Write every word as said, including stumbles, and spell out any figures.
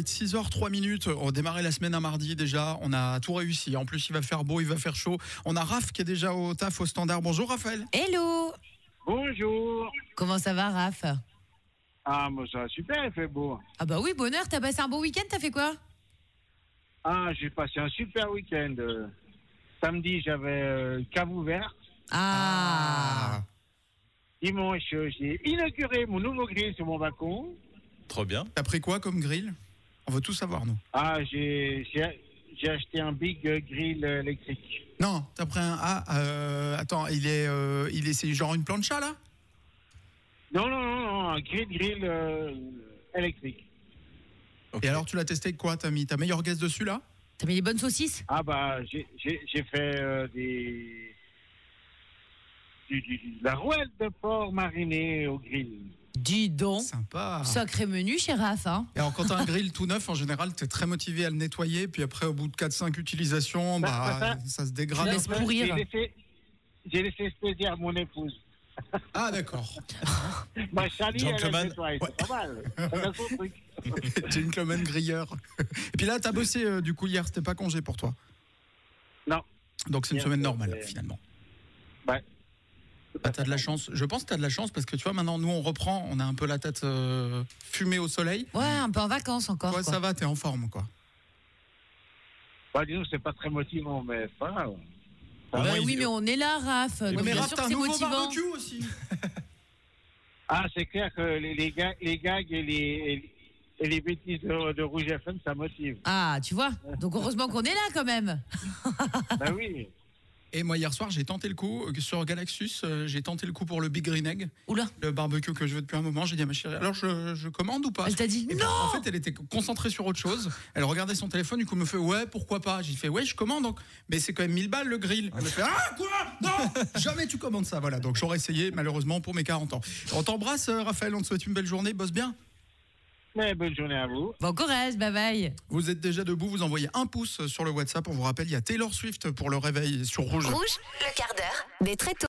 être six heures trois minutes. On démarrait la semaine un mardi déjà. On a tout réussi. En plus, il va faire beau, il va faire chaud. On a Raph qui est déjà au taf, au standard. Bonjour Raphaël. Hello. Bonjour. Comment ça va, Raph? Ah, moi ça va super, il fait beau. Ah bah oui, bonheur. T'as passé un bon week-end, t'as fait quoi? Ah, j'ai passé un super week-end. Euh, Samedi, j'avais euh, cave ouverte. Ah. Dimanche, euh, j'ai inauguré mon nouveau grill sur mon balcon. Trop bien. T'as pris quoi comme grill? On veut tout savoir, nous. Ah, j'ai, j'ai, j'ai acheté un big euh, grill euh, électrique. Non, t'as pris un... Ah, euh, attends, il est, euh, il est, c'est genre une plancha, là? Non, non, non, non, un grill grill euh, électrique. Okay. Et alors, tu l'as testé avec quoi? T'as mis ta meilleure guesse dessus, là? T'as mis les bonnes saucisses? Ah bah, j'ai, j'ai, j'ai fait euh, des... Du, du, du- de la rouelle de porc marinée au grill. Dis donc. Sympa. Sacré menu chez Raph, hein. Et alors, quand t'as un grill tout neuf, en général, t'es très motivé à le nettoyer. Puis après, au bout de quatre cinq utilisations, Bah, bah, bah, ça se Tu dégrade. laisses un peu. pourrir. J'ai laissé, j'ai laissé ce plaisir à mon épouse. Ah, d'accord. Ma Charlie, elle Gentleman. a nettoyé, c'est pas mal. Elle a son truc. Gentleman grilleur. Et puis là, t'as bossé, euh, du coup, hier, c'était pas congé pour toi. Non. Donc, c'est une Hier, semaine c'était- normale, finalement. Ouais. Bah, t'as de la chance. Je pense que t'as de la chance parce que tu vois, maintenant, nous, on reprend. On a un peu la tête euh, fumée au soleil. Ouais, un peu en vacances encore. Toi, quoi. ça va, t'es en forme, quoi. Bah, disons, c'est pas très motivant, mais c'est pas grave. Au Bah moins, oui, il- mais on est là, Raph. Donc, mais bien Raph, sûr t'as que un c'est nouveau motivant. barbecue aussi. Ah, c'est clair que les, les, gags, les gags et les, et les- et les bêtises de, de Rouge F M, ça motive. Ah, tu vois. Donc heureusement qu'on est là quand même. Bah oui. Et moi, hier soir, j'ai tenté le coup euh, sur Galaxus. euh, j'ai tenté le coup pour le Big Green Egg, Oula. le barbecue que je veux depuis un moment. J'ai dit à ma chérie, alors je, je commande ou pas? Elle t'a dit Et non. puis, en fait, elle était concentrée sur autre chose. Elle regardait son téléphone, du coup, elle me fait ouais, pourquoi pas? J'ai fait ouais, je commande. Donc, mais c'est quand même mille balles le grill. Elle me fait ah quoi? Non, jamais tu commandes ça. Voilà. Donc j'aurais essayé, malheureusement, pour mes quarante ans. On t'embrasse, euh, Raphaël. On te souhaite une belle journée. Bosse bien. Mais bonne journée à vous. Bon courage, bye bye. Vous êtes déjà debout. Vous envoyez un pouce sur le WhatsApp. On vous rappelle, il y a Taylor Swift pour le réveil sur Rouge. Rouge, le quart d'heure des très tôt.